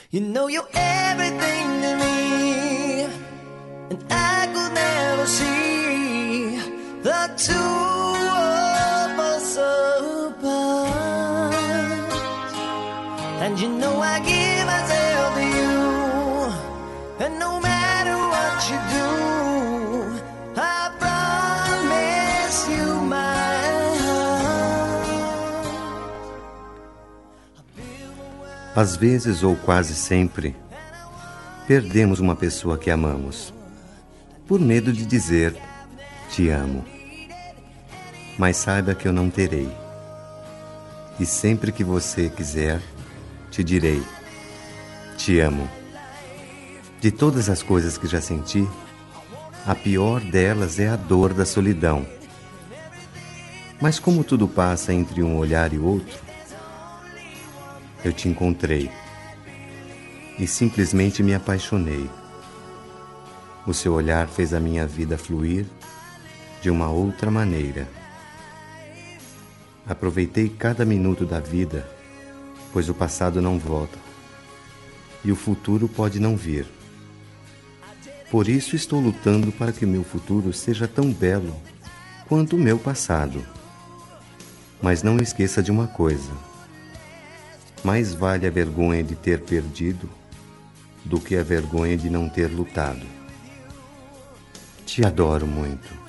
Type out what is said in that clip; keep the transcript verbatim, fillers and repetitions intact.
You know you're everything to me, and I could never see the two of us apart. And you know I give myself to you, and no matter what you do, I promise you my heart. Às vezes, ou quase sempre, perdemos uma pessoa que amamos, por medo de dizer, te amo. Mas saiba que eu não terei. E sempre que você quiser, te direi, te amo. De todas as coisas que já senti, a pior delas é a dor da solidão. Mas como tudo passa entre um olhar e outro, eu te encontrei e simplesmente me apaixonei. O seu olhar fez a minha vida fluir de uma outra maneira. Aproveitei cada minuto da vida, pois o passado não volta e o futuro pode não vir. Por isso estou lutando para que o meu futuro seja tão belo quanto o meu passado. Mas não esqueça de uma coisa: mais vale a vergonha de ter perdido do que a vergonha de não ter lutado. Te adoro muito.